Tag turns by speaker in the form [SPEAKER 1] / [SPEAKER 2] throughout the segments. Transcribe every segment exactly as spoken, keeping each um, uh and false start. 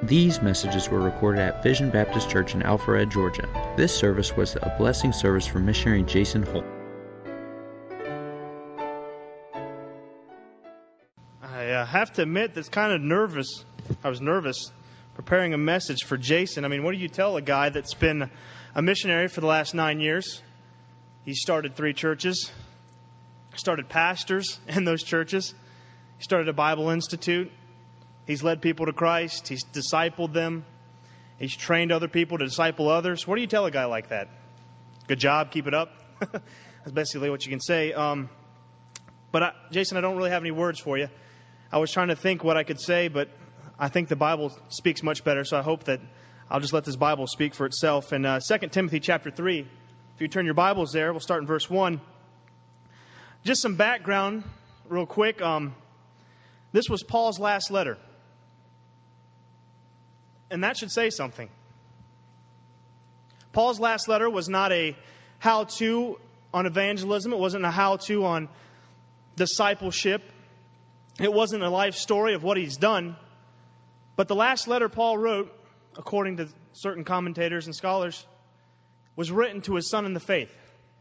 [SPEAKER 1] These messages were recorded at Vision Baptist Church in Alpharetta, Georgia. This service was a blessing service for missionary Jason Holt.
[SPEAKER 2] I uh, have to admit that's kind of nervous. I was nervous preparing a message for Jason. I mean, what do you tell a guy that's been a missionary for the last nine years? He started three churches, started pastors in those churches. He started a Bible Institute. He's led people to Christ. He's discipled them. He's trained other people to disciple others. What do you tell a guy like that? Good job. Keep it up. That's basically what you can say. Um, but, I, Jason, I don't really have any words for you. I was trying to think what I could say, but I think the Bible speaks much better, so I hope that I'll just let this Bible speak for itself. In uh, Second Timothy chapter three, if you turn your Bibles there, we'll start in verse one. Just some background real quick. Um, this was Paul's last letter. And that should say something. Paul's last letter was not a how-to on evangelism. It wasn't a how-to on discipleship. It wasn't a life story of what he's done. But the last letter Paul wrote, according to certain commentators and scholars, was written to his son in the faith.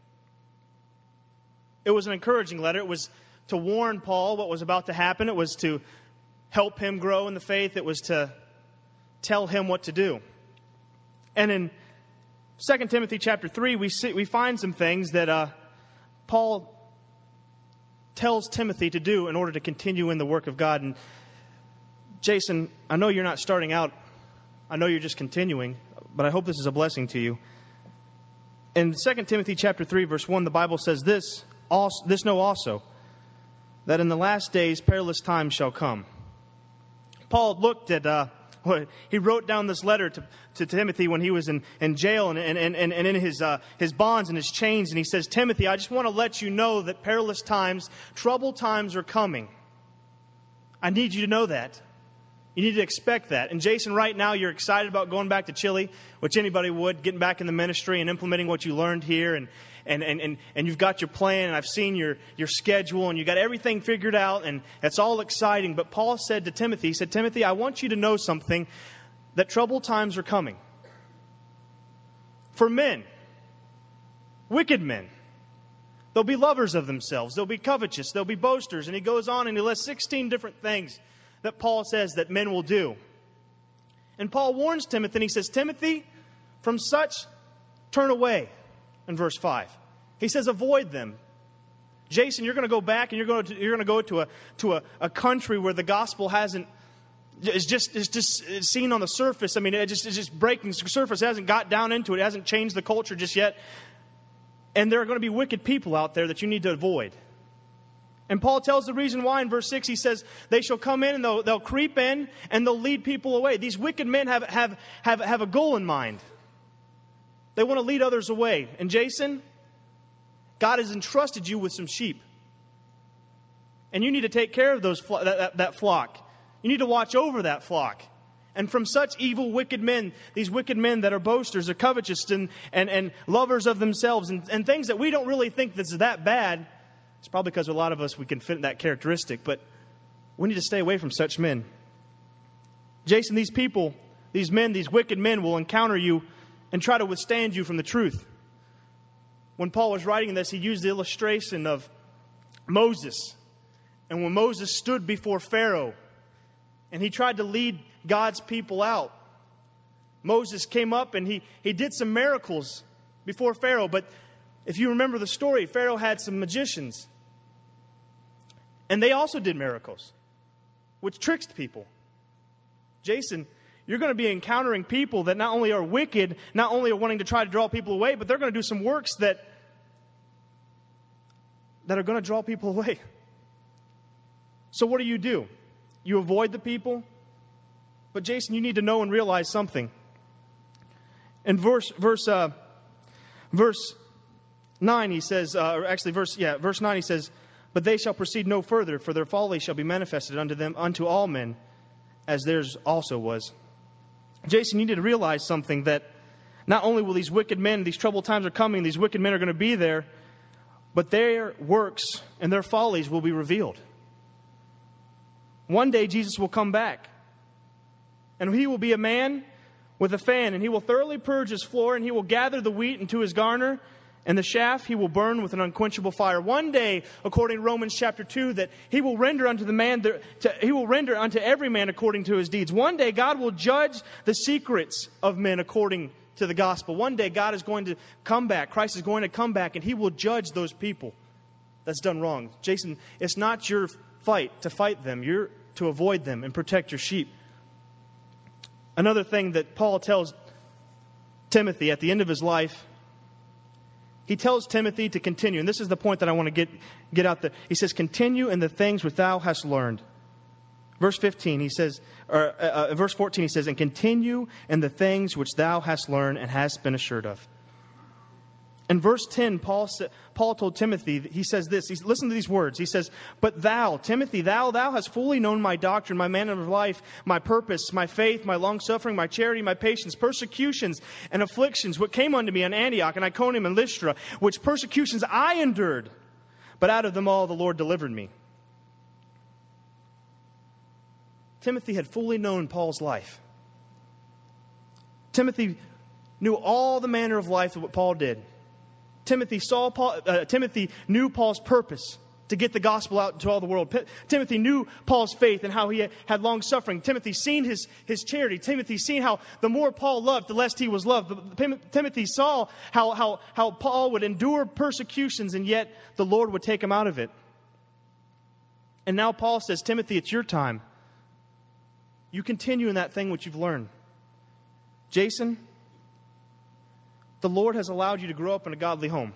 [SPEAKER 2] It was an encouraging letter. It was to warn Paul what was about to happen. It was to help him grow in the faith. It was to tell him what to do. And in Second Timothy chapter three, we see, we find some things that uh, Paul tells Timothy to do in order to continue in the work of God. And Jason, I know you're not starting out. I know you're just continuing, but I hope this is a blessing to you. In Second Timothy chapter three, verse one, the Bible says this, also, this know also, that in the last days perilous times shall come. Paul looked at... Uh, He wrote down this letter to, to Timothy when he was in, in jail and, and, and, and in his, uh, his bonds and his chains. And he says, Timothy, I just want to let you know that perilous times, troubled times are coming. I need you to know that. You need to expect that. And Jason, right now you're excited about going back to Chile, which anybody would, getting back in the ministry and implementing what you learned here. And, and, and, and, and you've got your plan, and I've seen your, your schedule, and you've got everything figured out, and it's all exciting. But Paul said to Timothy, he said, Timothy, I want you to know something, that troubled times are coming. For men, wicked men. They'll be lovers of themselves. They'll be covetous. They'll be boasters. And he goes on and he lists sixteen different things that Paul says that men will do. And Paul warns Timothy, and he says, Timothy, from such turn away, in verse five. He says, avoid them. Jason, you're going to go back and you're going to, you're going to go to a to a, a country where the gospel hasn't, is just is just seen on the surface. I mean, it just it's just breaking the surface. It hasn't got down into it. It hasn't changed the culture just yet. And there are going to be wicked people out there that you need to avoid. And Paul tells the reason why in verse six. He says, they shall come in and they'll, they'll creep in and they'll lead people away. These wicked men have, have, have, have a goal in mind. They want to lead others away. And Jason, God has entrusted you with some sheep. And you need to take care of those that, that, that flock. You need to watch over that flock. And from such evil, wicked men, these wicked men that are boasters, are covetous, and, and, and lovers of themselves, and, and things that we don't really think that's that bad. It's probably because a lot of us, we can fit that characteristic. But we need to stay away from such men. Jason, these people, these men, these wicked men will encounter you and try to withstand you from the truth. When Paul was writing this, he used the illustration of Moses. And when Moses stood before Pharaoh and he tried to lead God's people out, Moses came up and he, he did some miracles before Pharaoh. But if you remember the story, Pharaoh had some magicians. And they also did miracles, which tricked people. Jason, you're going to be encountering people that not only are wicked, not only are wanting to try to draw people away, but they're going to do some works that, that are going to draw people away. So what do you do? You avoid the people? But Jason, you need to know and realize something. In verse verse uh, verse nine, he says, uh, or actually verse yeah, verse nine, he says, but they shall proceed no further, for their folly shall be manifested unto them, unto all men, as theirs also was. Jason, you need to realize something, that not only will these wicked men, these troubled times are coming, these wicked men are going to be there, but their works and their follies will be revealed. One day Jesus will come back. And he will be a man with a fan, and he will thoroughly purge his floor, and he will gather the wheat into his garner, and the chaff he will burn with an unquenchable fire. One day, according to Romans chapter two, that he will render unto the man, the, to, he will render unto every man according to his deeds. One day, God will judge the secrets of men according to the gospel. One day, God is going to come back. Christ is going to come back, and he will judge those people that's done wrong. Jason, it's not your fight to fight them. You're to avoid them and protect your sheep. Another thing that Paul tells Timothy at the end of his life, he tells Timothy to continue. And this is the point that I want to get, get out there. He says, continue in the things which thou hast learned. Verse fifteen, he says, or uh, verse fourteen, he says, and continue in the things which thou hast learned and hast been assured of. In verse ten, Paul Paul told Timothy, he says this, he's, listen to these words. He says, but thou, Timothy, thou, thou hast fully known my doctrine, my manner of life, my purpose, my faith, my long-suffering, my charity, my patience, persecutions and afflictions, what came unto me in Antioch and Iconium and Lystra, which persecutions I endured, but out of them all the Lord delivered me. Timothy had fully known Paul's life. Timothy knew all the manner of life of what Paul did. Timothy saw Paul, uh, Timothy knew Paul's purpose to get the gospel out to all the world. P- Timothy knew Paul's faith and how he had, had long suffering. Timothy seen his, his charity. Timothy seen how the more Paul loved, the less he was loved. But Timothy saw how, how, how Paul would endure persecutions and yet the Lord would take him out of it. And now Paul says, Timothy, it's your time. You continue in that thing which you've learned. Jason, the Lord has allowed you to grow up in a godly home.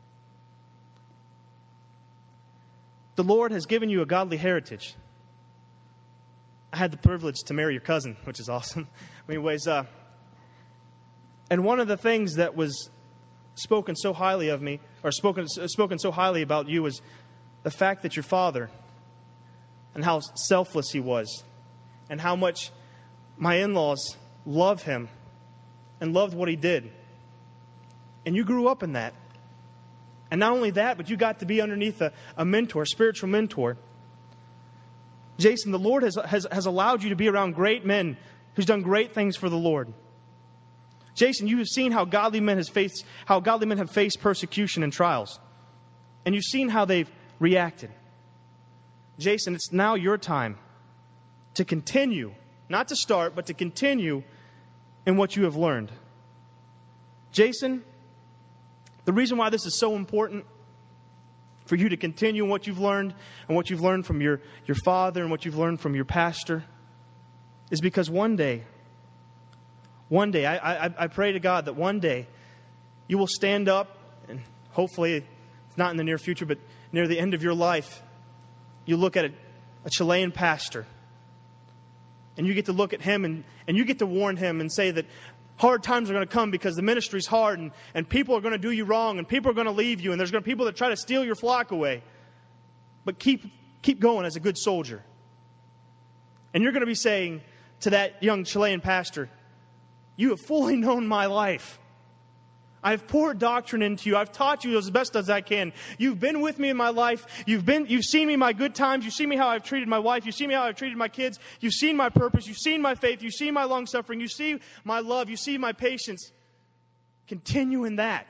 [SPEAKER 2] The Lord has given you a godly heritage. I had the privilege to marry your cousin, which is awesome. Anyways, uh, and one of the things that was spoken so highly of me, or spoken spoken so highly about you, was the fact that your father, and how selfless he was, and how much my in-laws love him and loved what he did. And you grew up in that. And not only that, but you got to be underneath a, a mentor, a spiritual mentor. Jason, the Lord has, has, has allowed you to be around great men who's done great things for the Lord. Jason, you have seen how godly men has faced, how godly men have faced persecution and trials. And you've seen how they've reacted. Jason, it's now your time to continue, not to start, but to continue in what you have learned. Jason, the reason why this is so important for you to continue in what you've learned and what you've learned from your, your father and what you've learned from your pastor is because one day, one day, I, I, I pray to God that one day you will stand up, and hopefully it's not in the near future, but near the end of your life, you look at a, a Chilean pastor and you get to look at him and, and you get to warn him and say that hard times are going to come because the ministry's hard and, and people are going to do you wrong and people are going to leave you and there's going to be people that try to steal your flock away. But keep keep going as a good soldier. And you're going to be saying to that young Chilean pastor, you have fully known my life. I've poured doctrine into you. I've taught you as best as I can. You've been with me in my life. You've been, you've seen me my good times. You've seen me how I've treated my wife. You've seen me how I've treated my kids. You've seen my purpose. You've seen my faith. You've seen my long suffering. You see my love. You see my patience. Continue in that.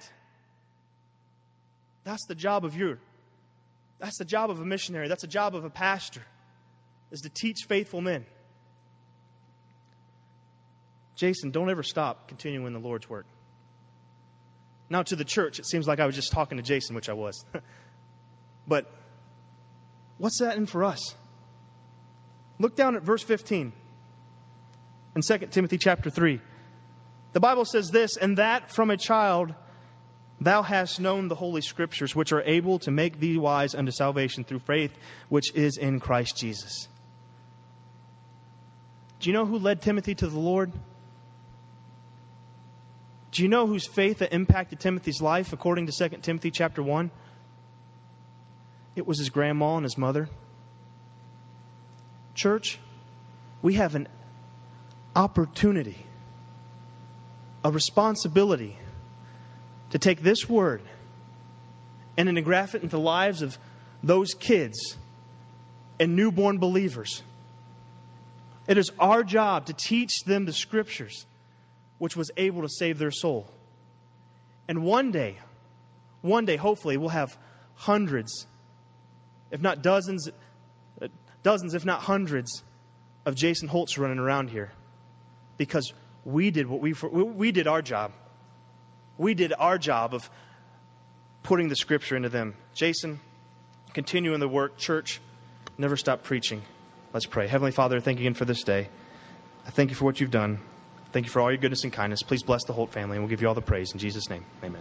[SPEAKER 2] That's the job of your, that's the job of a missionary. That's the job of a pastor, is to teach faithful men. Jason, don't ever stop continuing the Lord's work. Now to the church, it seems like I was just talking to Jason, which I was. But what's that in for us? Look down at verse fifteen in Second Timothy chapter three. The Bible says this, and that from a child thou hast known the holy scriptures, which are able to make thee wise unto salvation through faith, which is in Christ Jesus. Do you know who led Timothy to the Lord? Do you know whose faith that impacted Timothy's life according to Second Timothy chapter one? It was his grandma and his mother. Church, we have an opportunity, a responsibility to take this word and engraft it into the lives of those kids and newborn believers It is our job to teach them the Scriptures, which was able to save their soul. And one day, one day, hopefully, we'll have hundreds, if not dozens, dozens, if not hundreds, of Jason Holtz running around here, because we did what we we did our job. We did our job of putting the Scripture into them. Jason, continue in the work. Church, never stop preaching. Let's pray. Heavenly Father, thank you again for this day. I thank you for what you've done. Thank you for all your goodness and kindness. Please bless the Holt family, and we'll give you all the praise. In Jesus' name, amen.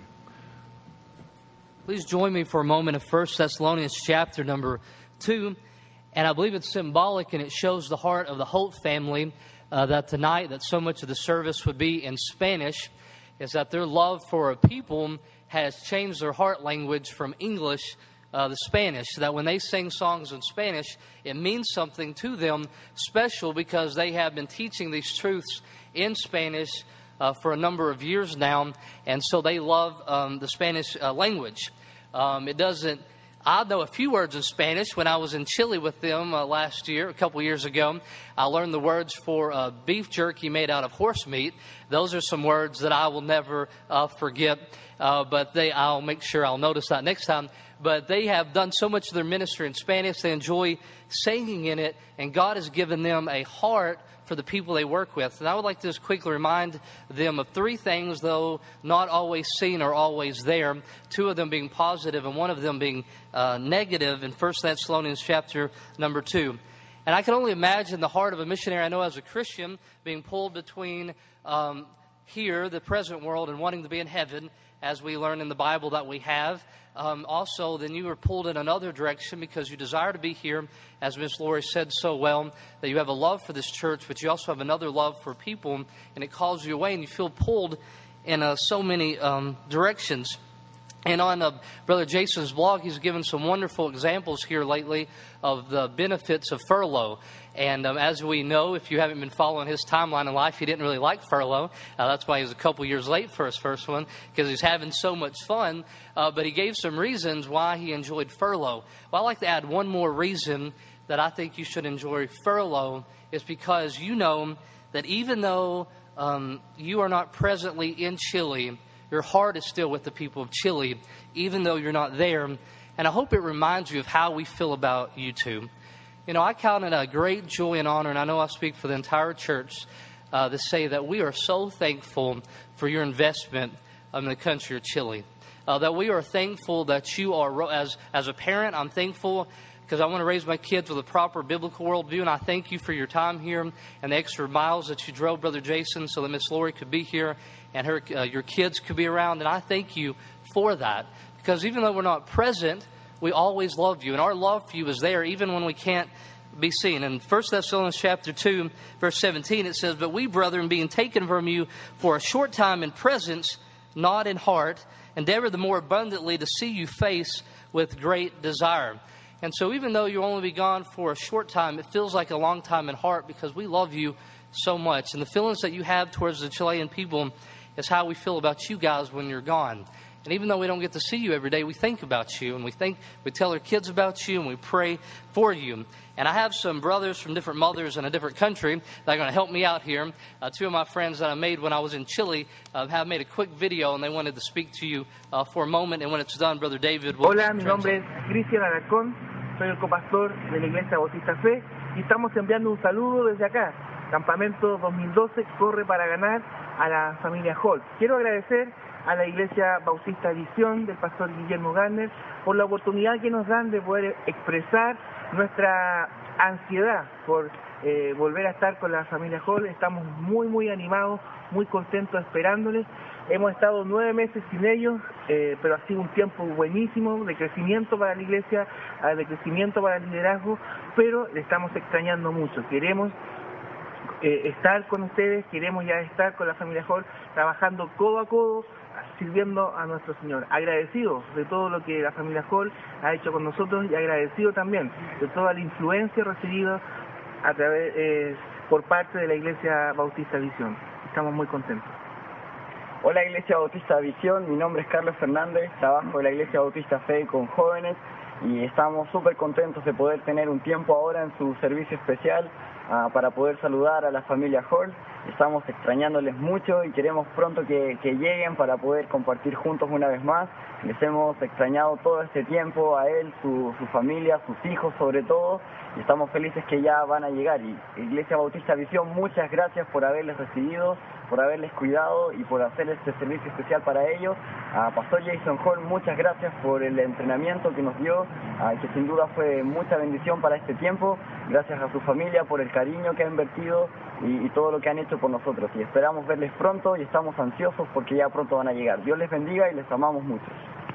[SPEAKER 3] Please join me for a moment of First Thessalonians chapter number two. And I believe it's symbolic, and it shows the heart of the Holt family uh, that tonight, that so much of the service would be in Spanish, is that their love for a people has changed their heart language from English Uh, the Spanish, so that when they sing songs in Spanish, it means something to them special, because they have been teaching these truths in Spanish uh, for a number of years now, and so they love um, the Spanish uh, language. Um, it doesn't, I know a few words in Spanish. When I was in Chile with them uh, last year, a couple years ago, I learned the words for uh, beef jerky made out of horse meat. Those are some words that I will never uh, forget, uh, but they, I'll make sure I'll notice that next time. But they have done so much of their ministry in Spanish. They enjoy singing in it, and God has given them a heart for the people they work with. And I would like to just quickly remind them of three things, though not always seen or always there. Two of them being positive and one of them being uh, negative in First Thessalonians chapter number two. And I can only imagine the heart of a missionary I know as a Christian being pulled between um, here, the present world, and wanting to be in heaven, as we learn in the Bible that we have. Um, also, then you are pulled in another direction because you desire to be here, as Miss Lori said so well, that you have a love for this church, but you also have another love for people, and it calls you away, and you feel pulled in uh, so many um, directions. And on uh, Brother Jason's blog, he's given some wonderful examples here lately of the benefits of furlough. And um, as we know, if you haven't been following his timeline in life, he didn't really like furlough. Uh, that's why he was a couple years late for his first one, because he's having so much fun. Uh, but he gave some reasons why he enjoyed furlough. Well, I'd like to add one more reason that I think you should enjoy furlough, is because you know that even though um, you are not presently in Chile, your heart is still with the people of Chile, even though you're not there. And I hope it reminds you of how we feel about you two. You know, I count it a great joy and honor, and I know I speak for the entire church, uh, to say that we are so thankful for your investment in the country of Chile. Uh, that we are thankful that you are, as, as a parent, I'm thankful because I want to raise my kids with a proper biblical worldview, and I thank you for your time here and the extra miles that you drove, Brother Jason, so that Miss Lori could be here and her uh, your kids could be around. And I thank you for that, because even though we're not present, we always love you, and our love for you is there even when we can't be seen. In First Thessalonians chapter two, verse seventeen, it says, "But we, brethren, being taken from you for a short time in presence, not in heart, endeavor the more abundantly to see you face with great desire." And so even though you'll only be gone for a short time, it feels like a long time in heart, because we love you so much. And the feelings that you have towards the Chilean people is how we feel about you guys when you're gone. And even though we don't get to see you every day, we think about you, and we think we tell our kids about you, and we pray for you. And I have some brothers from different mothers in a different country that are going to help me out here. Uh, two of my friends that I made when I was in Chile uh, have made a quick video, and they wanted to speak to you uh, for a moment. And when it's done, Brother David will...
[SPEAKER 4] Hola, mi nombre es Cristian Alarcón, soy el copastor de la Iglesia Bautista Fe, y estamos enviando un saludo desde acá. Campamento dos mil doce corre para ganar a la familia Holt. Quiero agradecer a la Iglesia Bautista Visión del pastor Guillermo Garner por la oportunidad que nos dan de poder expresar nuestra ansiedad por eh, volver a estar con la familia Holt. Estamos muy muy animados, muy contentos esperándoles. Hemos estado nueve meses sin ellos, eh, pero ha sido un tiempo buenísimo de crecimiento para la iglesia, de crecimiento para el liderazgo, pero le estamos extrañando mucho. Queremos eh, estar con ustedes, queremos ya estar con la familia Holt, trabajando codo a codo, sirviendo a nuestro Señor. Agradecidos de todo lo que la familia Holt ha hecho con nosotros, y agradecido también de toda la influencia recibida a través eh, por parte de la Iglesia Bautista Visión. Estamos muy contentos.
[SPEAKER 5] Hola Iglesia Bautista Visión, mi nombre es Carlos Fernández, trabajo en la Iglesia Bautista Fe con jóvenes y estamos súper contentos de poder tener un tiempo ahora en su servicio especial uh, para poder saludar a la familia Hall. Estamos extrañándoles mucho y queremos pronto que, que lleguen para poder compartir juntos una vez más. Les hemos extrañado todo este tiempo, a él, su, su familia, sus hijos sobre todo, y estamos felices que ya van a llegar. Y Iglesia Bautista Visión, muchas gracias por haberles recibido, por haberles cuidado y por hacer este servicio especial para ellos. A Pastor Jason Hall, muchas gracias por el entrenamiento que nos dio, a, que sin duda fue mucha bendición para este tiempo. Gracias a su familia por el cariño que ha invertido y, y todo lo que han hecho por nosotros. Y esperamos verles pronto y estamos ansiosos porque ya pronto van a llegar. Dios les bendiga y les amamos mucho.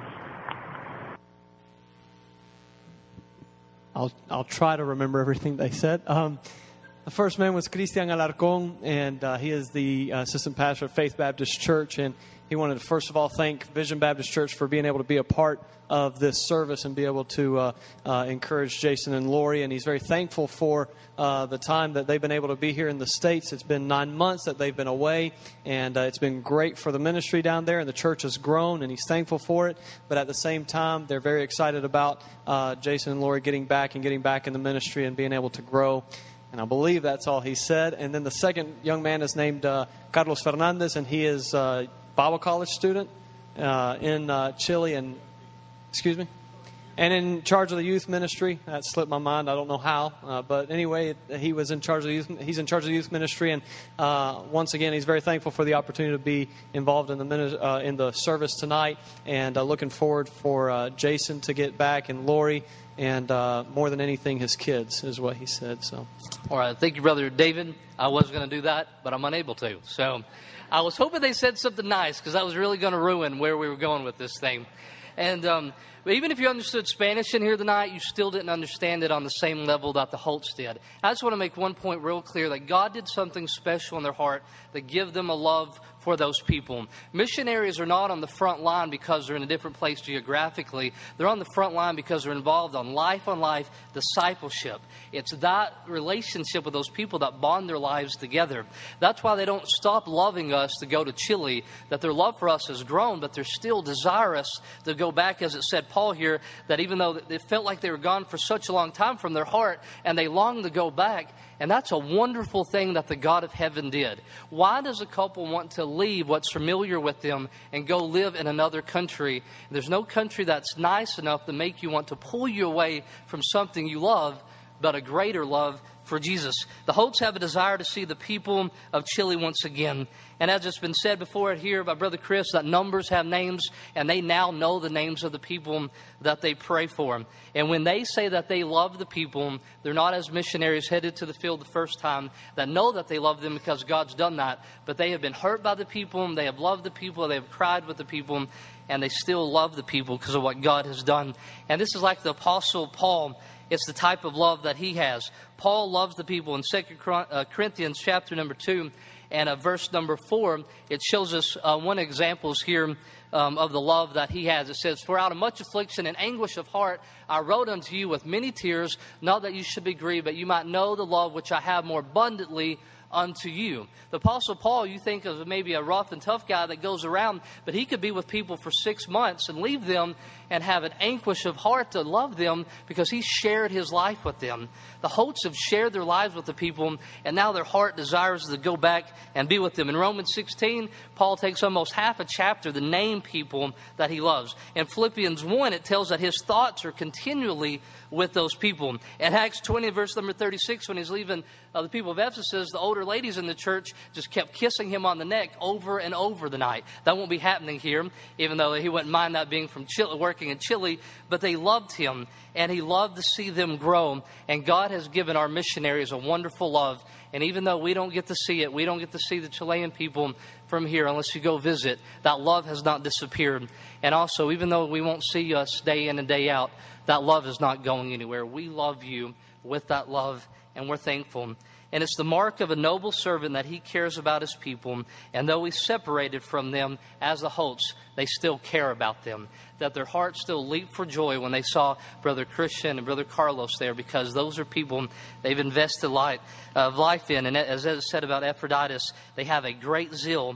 [SPEAKER 6] I'll, I'll try to remember everything they said. Um, the first man was Cristian Alarcón, and uh, he is the uh, assistant pastor of Faith Baptist Church. And he wanted to, first of all, thank Vision Baptist Church for being able to be a part of this service and be able to uh, uh, encourage Jason and Lori. And he's very thankful for uh, the time that they've been able to be here in the States. It's been nine months that they've been away, and uh, it's been great for the ministry down there, and the church has grown, and he's thankful for it. But at the same time, they're very excited about uh, Jason and Lori getting back and getting back in the ministry and being able to grow. And I believe that's all he said. And then the second young man is named uh, Carlos Fernandez, and he is a Bible college student uh, in uh, Chile, and excuse me, and in charge of the youth ministry. That slipped my mind. I don't know how, uh, but anyway, he was in charge of the youth. He's in charge of the youth ministry, and uh, once again, he's very thankful for the opportunity to be involved in the uh, in the service tonight, and uh, looking forward for uh, Jason to get back and Lori. And uh, more than anything, his kids, is what he said. So,
[SPEAKER 3] all right. Thank you, Brother David. I was going to do that, but I'm unable to. So I was hoping they said something nice, because I was really going to ruin where we were going with this thing. And um, even if you understood Spanish in here tonight, you still didn't understand it on the same level that the Holtz did. I just want to make one point real clear, that God did something special in their heart that give them a love for those people. Missionaries are not on the front line because they're in a different place geographically. They're on the front line because they're involved on life-on-life discipleship. It's that relationship with those people that bond their lives together. That's why they don't stop loving us to go to Chile, that their love for us has grown, but they're still desirous to go back, as it said Paul here, that even though it felt like they were gone for such a long time from their heart, and they long to go back. And that's a wonderful thing that the God of heaven did. Why does a couple want to leave what's familiar with them and go live in another country? There's no country that's nice enough to make you want to pull you away from something you love, but a greater love for Jesus. The Holtz have a desire to see the people of Chile once again. And as it's been said before here by Brother Chris, that numbers have names, and they now know the names of the people that they pray for. And when they say that they love the people, they're not as missionaries headed to the field the first time that know that they love them because God's done that. But they have been hurt by the people, they have loved the people, they have cried with the people, and they still love the people because of what God has done. And this is like the Apostle Paul. It's the type of love that he has. Paul loves the people. In Second Corinthians chapter number two and uh, verse number four, it shows us uh, one examples here um, of the love that he has. It says, "For out of much affliction and anguish of heart I wrote unto you with many tears, not that you should be grieved, but you might know the love which I have more abundantly unto you." The Apostle Paul, you think of maybe a rough and tough guy that goes around, but he could be with people for six months and leave them and have an anguish of heart to love them because he shared his life with them. The Holtz have shared their lives with the people, and now their heart desires to go back and be with them. In Romans sixteen, Paul takes almost half a chapter to name people that he loves. In Philippians one, it tells that his thoughts are continually with those people. In Acts twenty, verse number thirty-six, when he's leaving uh, the people of Ephesus, the older ladies in the church just kept kissing him on the neck over and over the night. That won't be happening here, even though he wouldn't mind that being from Chile, working in Chile. But they loved him, and he loved to see them grow. And God has given our missionaries a wonderful love. And even though we don't get to see it, we don't get to see the Chilean people from here unless you go visit, that love has not disappeared. And also, even though we won't see us day in and day out, that love is not going anywhere. We love you with that love, and we're thankful. And it's the mark of a noble servant that he cares about his people. And though he's separated from them as the Holtz, they still care about them. That their hearts still leap for joy when they saw Brother Christian and Brother Carlos there, because those are people they've invested life, uh, life in. And as it said about Epaphroditus, they have a great zeal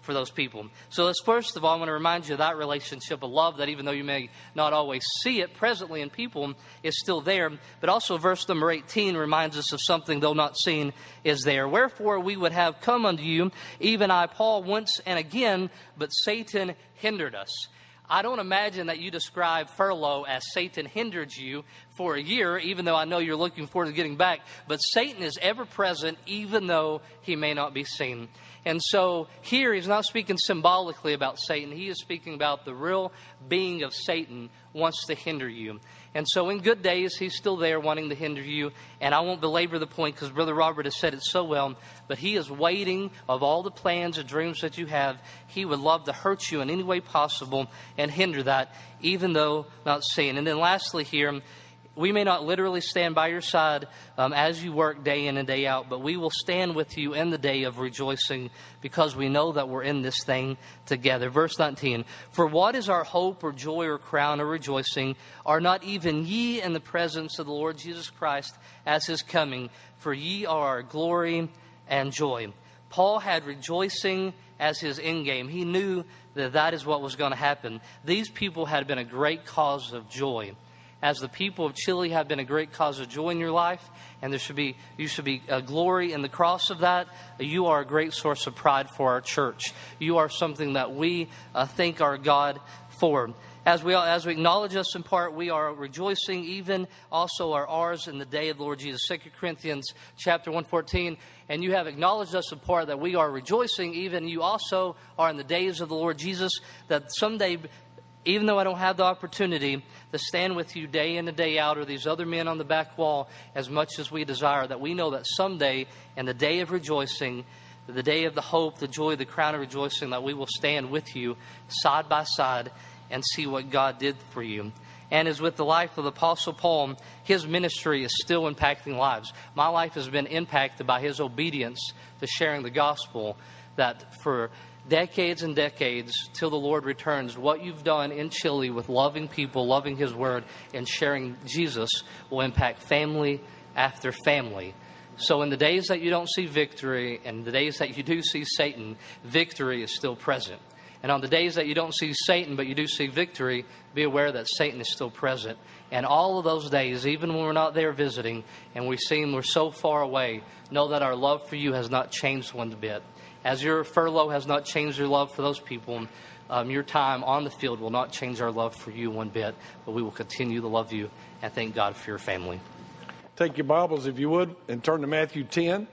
[SPEAKER 3] for those people. So let's first of all, I want to remind you of that relationship of love that even though you may not always see it presently in people, is still there. But also verse number eighteen reminds us of something though not seen is there. Wherefore we would have come unto you, even I, Paul, once and again, but Satan hindered us. I don't imagine that you describe furlough as Satan hindered you for a year, even though I know you're looking forward to getting back. But Satan is ever present, even though he may not be seen. And so here he's not speaking symbolically about Satan. He is speaking about the real being of Satan wants to hinder you. And so in good days, he's still there wanting to hinder you. And I won't belabor the point because Brother Robert has said it so well. But he is waiting of all the plans and dreams that you have. He would love to hurt you in any way possible and hinder that, even though not seen. And then lastly here, we may not literally stand by your side um, as you work day in and day out, but we will stand with you in the day of rejoicing because we know that we're in this thing together. Verse nineteen, for what is our hope or joy or crown or rejoicing? Are not even ye in the presence of the Lord Jesus Christ as his coming? For ye are our glory and joy. Paul had rejoicing as his end game. He knew that that is what was going to happen. These people had been a great cause of joy. As the people of Chile have been a great cause of joy in your life, and there should be you should be a glory in the cross of that. You are a great source of pride for our church. You are something that we uh, thank our God for. As we as we acknowledge us in part, we are rejoicing, even also are ours in the day of the Lord Jesus. Second Corinthians chapter one fourteen, and you have acknowledged us in part that we are rejoicing, even you also are in the days of the Lord Jesus, that someday, even though I don't have the opportunity to stand with you day in and day out or these other men on the back wall as much as we desire, that we know that someday in the day of rejoicing, the day of the hope, the joy, the crown of rejoicing, that we will stand with you side by side and see what God did for you. And as with the life of the Apostle Paul, his ministry is still impacting lives. My life has been impacted by his obedience to sharing the gospel, that for decades and decades till the Lord returns, what you've done in Chile with loving people, loving his word, and sharing Jesus will impact family after family. So in the days that you don't see victory and the days that you do see Satan, victory is still present. And on the days that you don't see Satan but you do see victory, be aware that Satan is still present. And all of those days, even when we're not there visiting and we seem we're so far away, know that our love for you has not changed one bit. As your furlough has not changed your love for those people, um, your time on the field will not change our love for you one bit, but we will continue to love you and thank God for your family.
[SPEAKER 7] Take your Bibles, if you would, and turn to Matthew ten.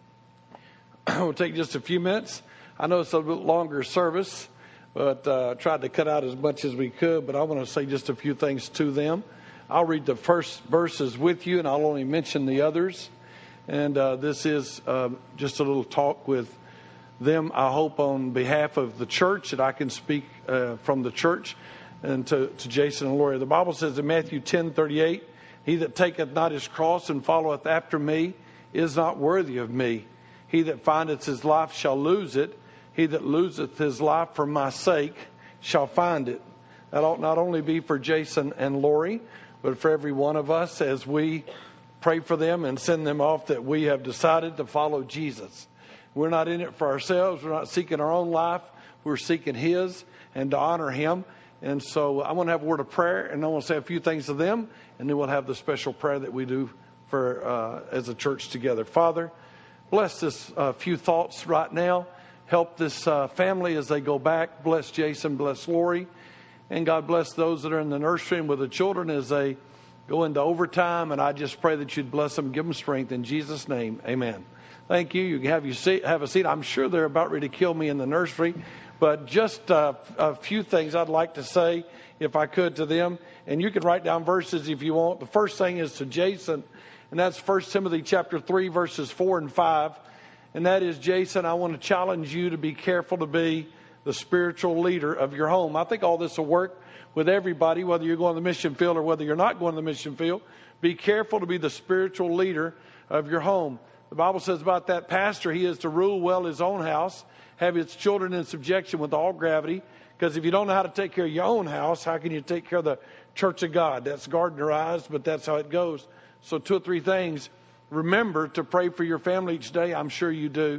[SPEAKER 7] We'll take just a few minutes. I know it's a little longer service, but uh, tried to cut out as much as we could, but I want to say just a few things to them. I'll read the first verses with you, and I'll only mention the others. And uh, this is uh, just a little talk with them, I hope, on behalf of the church, that I can speak uh, from the church and to, to Jason and Lori. The Bible says in Matthew ten thirty-eight, he that taketh not his cross and followeth after me is not worthy of me. He that findeth his life shall lose it. He that loseth his life for my sake shall find it. That ought not only be for Jason and Lori, but for every one of us as we pray for them and send them off, that we have decided to follow Jesus. We're not in it for ourselves. We're not seeking our own life. We're seeking his and to honor him. And so I want to have a word of prayer, and I want to say a few things to them, and then we'll have the special prayer that we do for uh, as a church together. Father, bless this uh, few thoughts right now. Help this uh, family as they go back. Bless Jason, bless Lori. And God bless those that are in the nursery and with the children as they go into overtime. And I just pray that you'd bless them, give them strength. In Jesus' name, amen. Thank you. You can have, you seat, have a seat. I'm sure they're about ready to kill me in the nursery. But just uh, a few things I'd like to say, if I could, to them. And you can write down verses if you want. The first thing is to Jason, and that's First Timothy chapter three, verses four and five. And that is, Jason, I want to challenge you to be careful to be the spiritual leader of your home. I think all this will work with everybody, whether you're going to the mission field or whether you're not going to the mission field. Be careful to be the spiritual leader of your home. The Bible says about that pastor, he is to rule well his own house, have his children in subjection with all gravity. Because if you don't know how to take care of your own house, how can you take care of the church of God? That's Gardnerized, but that's how it goes. So two or three things. Remember to pray for your family each day. I'm sure you do.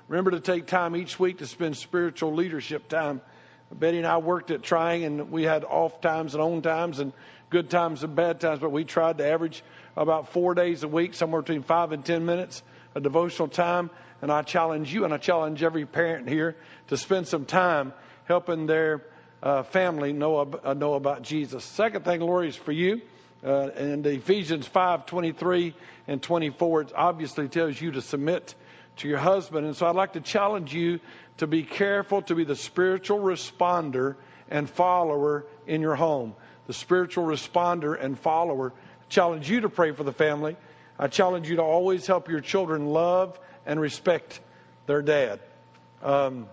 [SPEAKER 7] Remember to take time each week to spend spiritual leadership time. Betty and I worked at trying, and we had off times and on times and good times and bad times, but we tried to average about four days a week, somewhere between five and ten minutes of devotional time. And I challenge you, and I challenge every parent here to spend some time helping their uh, family know, uh, know about Jesus. Second thing, Lori, is for you. Uh, and Ephesians five twenty-three and twenty-four, it obviously tells you to submit to your husband. And so I'd like to challenge you to be careful to be the spiritual responder and follower in your home. The spiritual responder and follower. I challenge you to pray for the family. I challenge you to always help your children love and respect their dad. Um,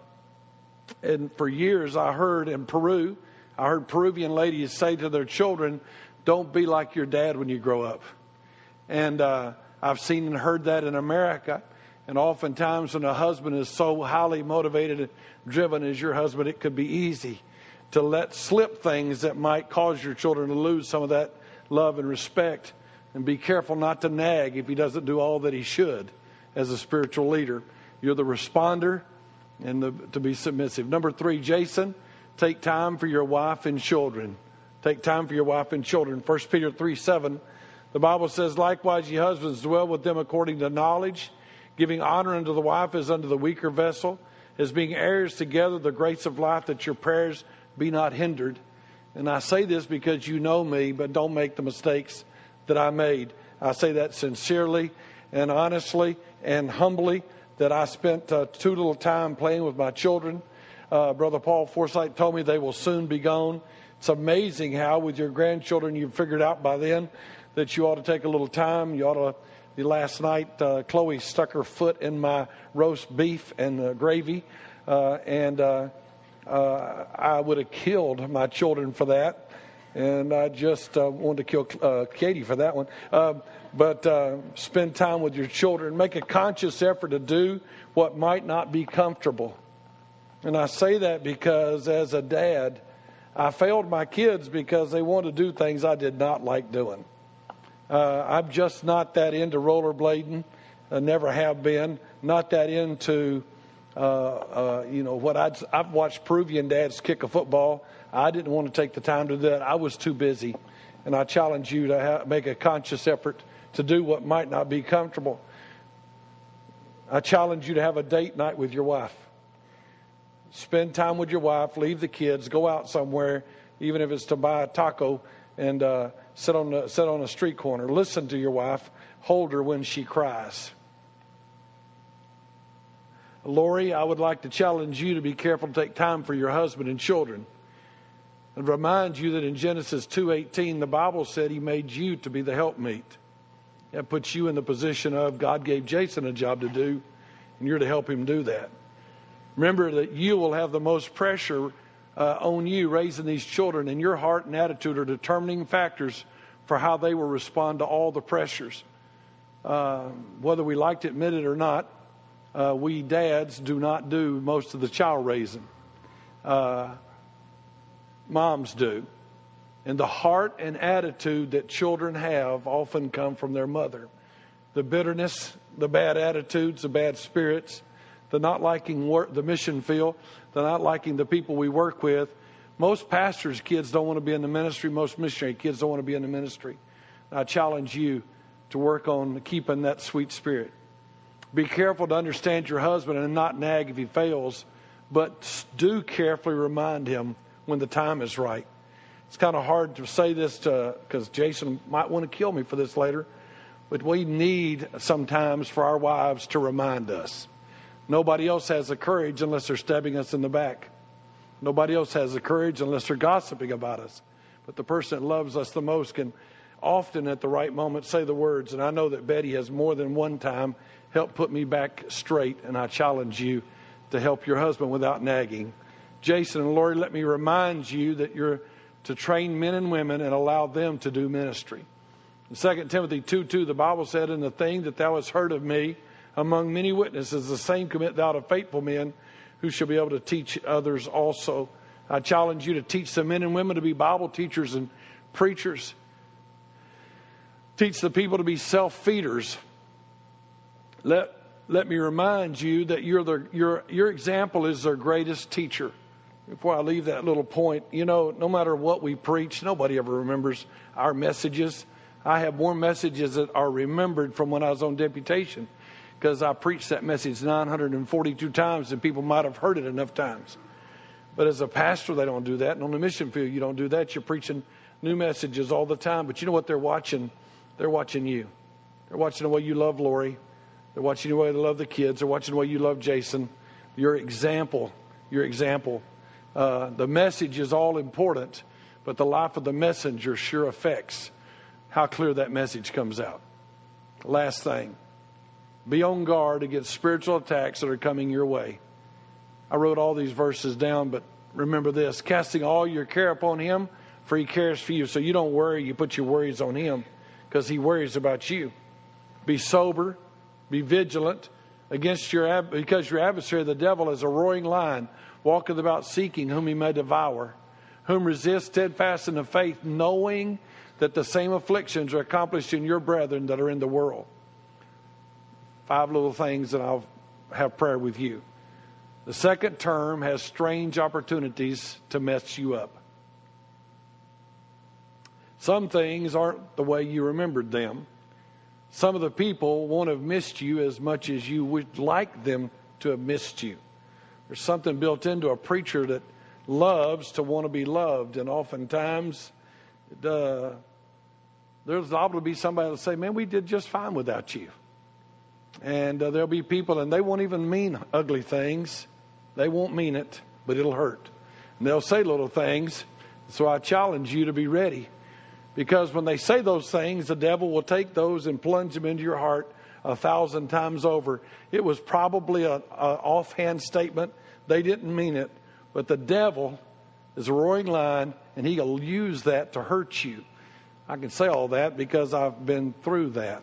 [SPEAKER 7] and for years I heard in Peru, I heard Peruvian ladies say to their children, don't be like your dad when you grow up. And uh, I've seen and heard that in America. And oftentimes when a husband is so highly motivated and driven as your husband, it could be easy to let slip things that might cause your children to lose some of that love and respect. And be careful not to nag if he doesn't do all that he should as a spiritual leader. You're the responder and the, to be submissive. Number three, Jason, take time for your wife and children. Take time for your wife and children. First Peter three seven, the Bible says, likewise, ye husbands, dwell with them according to knowledge, giving honor unto the wife as unto the weaker vessel, as being heirs together the grace of life, that your prayers be not hindered. And I say this because you know me, but don't make the mistakes that I made. I say that sincerely and honestly and humbly, that I spent uh, too little time playing with my children. Uh, Brother Paul Forsythe told me they will soon be gone. It's amazing how with your grandchildren you've figured out by then that you ought to take a little time. You ought to. Last night, uh, Chloe stuck her foot in my roast beef and uh, gravy, uh, and uh, uh, I would have killed my children for that. And I just uh, wanted to kill uh, Katie for that one. Uh, but uh, spend time with your children. Make a conscious effort to do what might not be comfortable. And I say that because as a dad, I failed my kids because they wanted to do things I did not like doing. Uh, I'm just not that into rollerblading. I never have been. Not that into, uh, uh, you know, what I'd, I've watched Peruvian dads kick a football. I didn't want to take the time to do that. I was too busy. And I challenge you to ha- make a conscious effort to do what might not be comfortable. I challenge you to have a date night with your wife. Spend time with your wife, leave the kids, go out somewhere, even if it's to buy a taco, and uh, sit on the, sit on a street corner. Listen to your wife. Hold her when she cries. Lori, I would like to challenge you to be careful to take time for your husband and children. And remind you that in Genesis two eighteen, the Bible said he made you to be the helpmeet. That puts you in the position of God gave Jason a job to do, and you're to help him do that. Remember that you will have the most pressure uh, on you raising these children, and your heart and attitude are determining factors for how they will respond to all the pressures. Uh, whether we like to admit it or not, uh, we dads do not do most of the child raising. Uh, moms do. And the heart and attitude that children have often come from their mother. The bitterness, the bad attitudes, the bad spirits, the not liking work, the mission field, the not liking the people we work with. Most pastors' kids don't want to be in the ministry. Most missionary kids don't want to be in the ministry. I challenge you to work on keeping that sweet spirit. Be careful to understand your husband and not nag if he fails, but do carefully remind him when the time is right. It's kind of hard to say this to, because Jason might want to kill me for this later, but we need sometimes for our wives to remind us. Nobody else has the courage unless they're stabbing us in the back. Nobody else has the courage unless they're gossiping about us. But the person that loves us the most can often at the right moment say the words. And I know that Betty has more than one time helped put me back straight. And I challenge you to help your husband without nagging. Jason and Lori, let me remind you that you're to train men and women and allow them to do ministry. In Second Timothy two two, the Bible said, "And the thing that thou hast heard of me among many witnesses, the same commit thou to faithful men who shall be able to teach others also." I challenge you to teach the men and women to be Bible teachers and preachers. Teach the people to be self-feeders. Let let me remind you that you're the, your, your example is their greatest teacher. Before I leave that little point, you know, no matter what we preach, nobody ever remembers our messages. I have more messages that are remembered from when I was on deputation, because I preached that message nine hundred forty-two times and people might have heard it enough times. But as a pastor, they don't do that. And on the mission field, you don't do that. You're preaching new messages all the time. But you know what they're watching? They're watching you. They're watching the way you love Lori. They're watching the way they love the kids. They're watching the way you love Jason. Your example. Your example. Uh, the message is all important, but the life of the messenger sure affects how clear that message comes out. Last thing. Be on guard against spiritual attacks that are coming your way. I wrote all these verses down, but remember this. Casting all your care upon Him, for He cares for you. So you don't worry. You put your worries on Him because He worries about you. Be sober. Be vigilant against your because your adversary, the devil, is a roaring lion, walketh about seeking whom he may devour. Whom resist steadfast in the faith, knowing that the same afflictions are accomplished in your brethren that are in the world. Five little things, and I'll have prayer with you. The second term has strange opportunities to mess you up. Some things aren't the way you remembered them. Some of the people won't have missed you as much as you would like them to have missed you. There's something built into a preacher that loves to want to be loved. And oftentimes, uh, there's liable to be somebody that'll say, man, we did just fine without you. And uh, there'll be people, and they won't even mean ugly things. They won't mean it, but it'll hurt. And they'll say little things. So I challenge you to be ready. Because when they say those things, the devil will take those and plunge them into your heart a thousand times over. It was probably an offhand statement. They didn't mean it. But the devil is a roaring lion, and he'll use that to hurt you. I can say all that because I've been through that.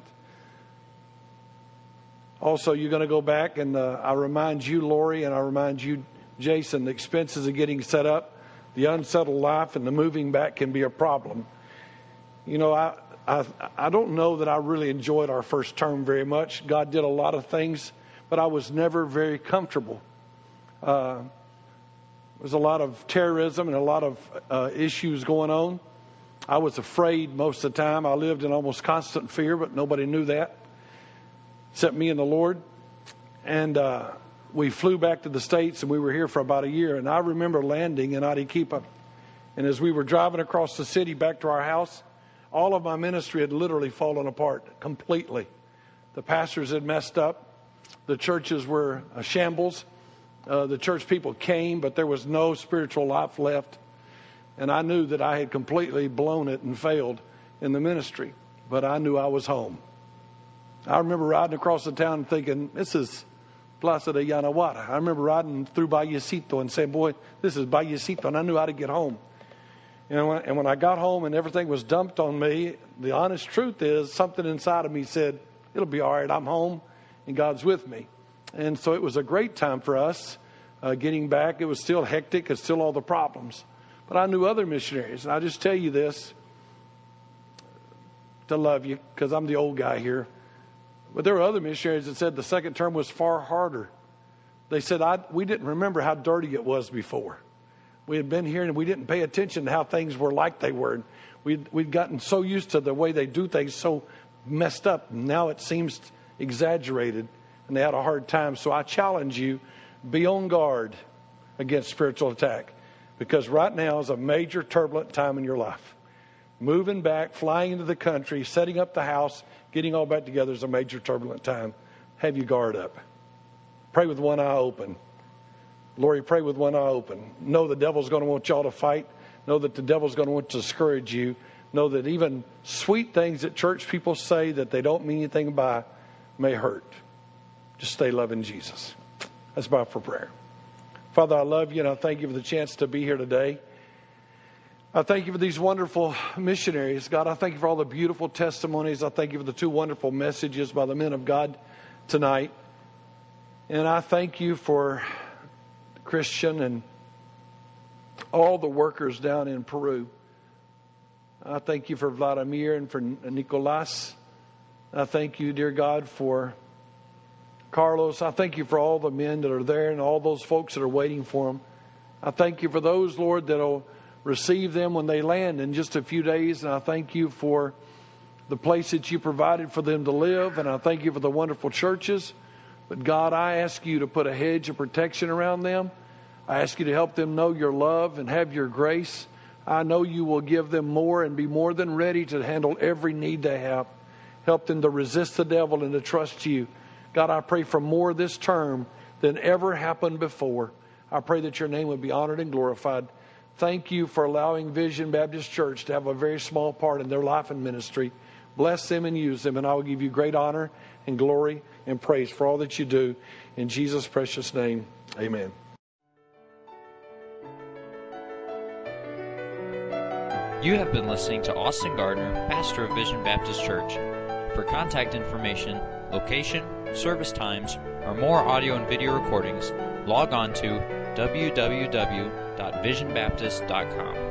[SPEAKER 7] Also, you're going to go back, and uh, I remind you, Lori, and I remind you, Jason, the expenses of getting set up, the unsettled life, and the moving back can be a problem. You know, I, I I don't know that I really enjoyed our first term very much. God did a lot of things, but I was never very comfortable. Uh, there was a lot of terrorism and a lot of uh, issues going on. I was afraid most of the time. I lived in almost constant fear, but nobody knew that except me and the Lord. And uh, we flew back to the States, and we were here for about a year. And I remember landing in Arequipa. And as we were driving across the city back to our house, all of my ministry had literally fallen apart completely. The pastors had messed up. The churches were a shambles. Uh, the church people came, but there was no spiritual life left. And I knew that I had completely blown it and failed in the ministry. But I knew I was home. I remember riding across the town and thinking, this is Plaza de Yanahuara. I remember riding through Vallecito and saying, boy, this is Vallecito. And I knew how to get home. And when, and when I got home and everything was dumped on me, the honest truth is something inside of me said, it'll be all right. I'm home and God's with me. And so it was a great time for us uh, getting back. It was still hectic. It's still all the problems. But I knew other missionaries. And I just tell you this to love you because I'm the old guy here. But there were other missionaries that said the second term was far harder. They said, I, we didn't remember how dirty it was before. We had been here and we didn't pay attention to how things were like they were. We'd, we'd gotten so used to the way they do things, so messed up. Now it seems exaggerated, and they had a hard time. So I challenge you, be on guard against spiritual attack, because right now is a major turbulent time in your life. Moving back, flying into the country, setting up the house, getting all back together is a major turbulent time. Have your guard up. Pray with one eye open. Lori, pray with one eye open. Know the devil's going to want y'all to fight. Know that the devil's going to want to discourage you. Know that even sweet things that church people say that they don't mean anything by may hurt. Just stay loving Jesus. Let's bow for prayer. Father, I love you and I thank you for the chance to be here today. I thank you for these wonderful missionaries. God, I thank you for all the beautiful testimonies. I thank you for the two wonderful messages by the men of God tonight. And I thank you for Christian and all the workers down in Peru. I thank you for Vladimir and for Nicolas. I thank you, dear God, for Carlos. I thank you for all the men that are there and all those folks that are waiting for them. I thank you for those, Lord, that will receive them when they land in just a few days. And I thank you for the place that you provided for them to live. And I thank you for the wonderful churches. But God, I ask you to put a hedge of protection around them. I ask you to help them know your love and have your grace. I know you will give them more and be more than ready to handle every need they have. Help them to resist the devil and to trust you. God, I pray for more this term than ever happened before. I pray that your name would be honored and glorified. Thank you for allowing Vision Baptist Church to have a very small part in their life and ministry. Bless them and use them, and I will give you great honor and glory and praise for all that you do. In Jesus' precious name, amen.
[SPEAKER 1] You have been listening to Austin Gardner, pastor of Vision Baptist Church. For contact information, location, service times, or more audio and video recordings, log on to w w w dot vision baptist dot com.